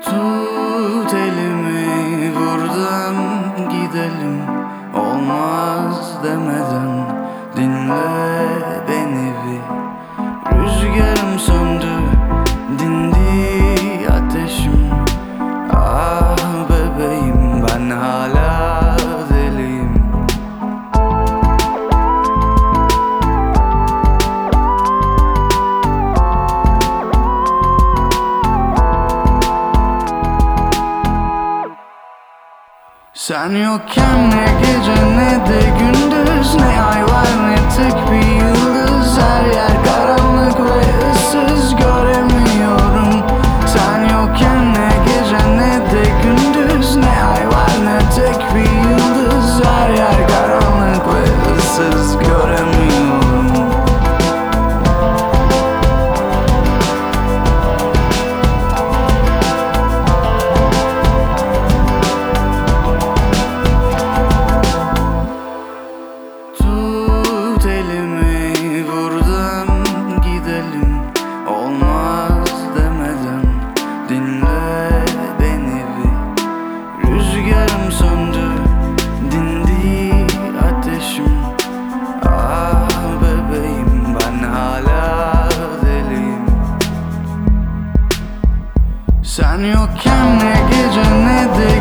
Tut elimi, buradan gidelim. Olmaz demeden dinle beni bir. Rüzgarım söndü, dindi ateşim. Ah bebeğim, ben hala deliyim. Sen yokken ne gece ne de gündüz, ne ay var ne tek bir yıldız. Her yer karanlık ve ıssız, göremiyorum. Sen yokken ne gece ne de gündüz, ne ay var ne tek bir yıldız. Her yer karanlık ve ıssız, göremiyorum. Tut elimi, buradan gidelim. Olmaz demeden dinle beni bir. Rüzgarım söndü, dindi ateşim. Ah bebeğim, ben hala deliyim. Sen yokken ne gece ne de